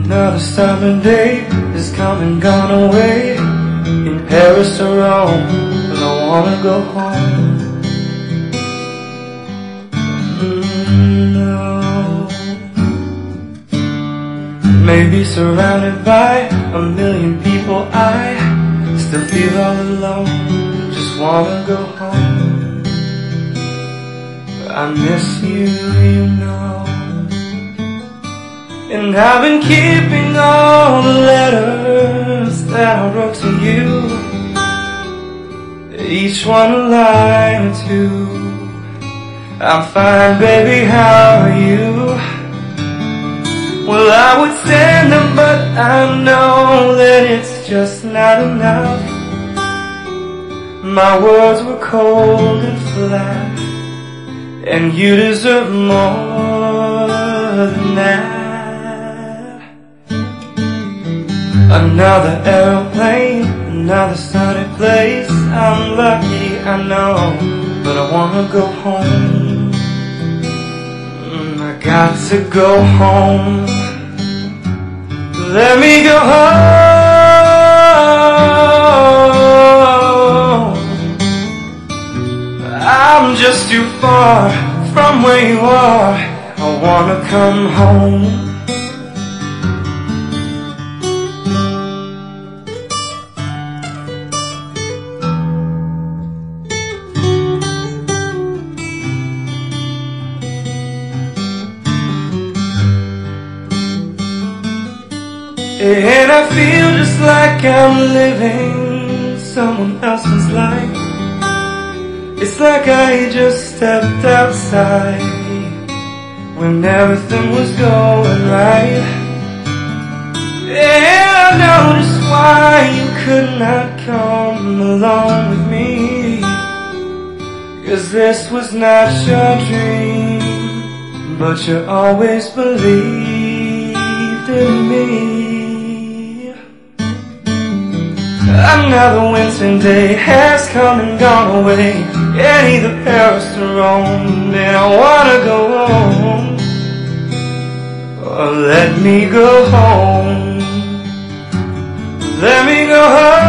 Another summer day has come and gone away, in Paris or Rome, and I wanna go home. No. Maybe surrounded by a million people, I still feel all alone, just wanna go home. I miss you, you know. And I've been keeping all the letters that I wrote to you, each one a line or two. I'm fine, baby, how are you? Well, I would send them, but I know that it's just not enough. My words were cold and flat, and you deserve more than that. Another aeroplane, another sunny place. I'm lucky, I know, but I wanna go home. I got to go home. Let me go home. I'm just too far from where you are. I wanna come home. And I feel just like I'm living someone else's life. It's like I just stepped outside when everything was going right. And I know just why you could not come along with me, 'cause this was not your dream, but you always believed in me. Another winter day has come and gone away, and either Paris or Rome, and I wanna go home. Oh, let me go home. Let me go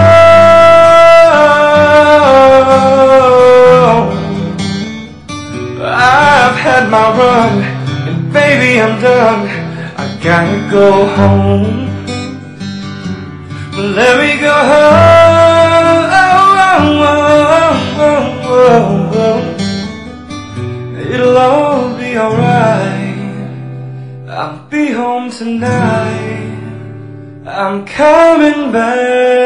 home. I've had my run, and baby, I'm done. I gotta go home. Let me go home. It'll all be alright. I'll be home tonight. I'm coming back.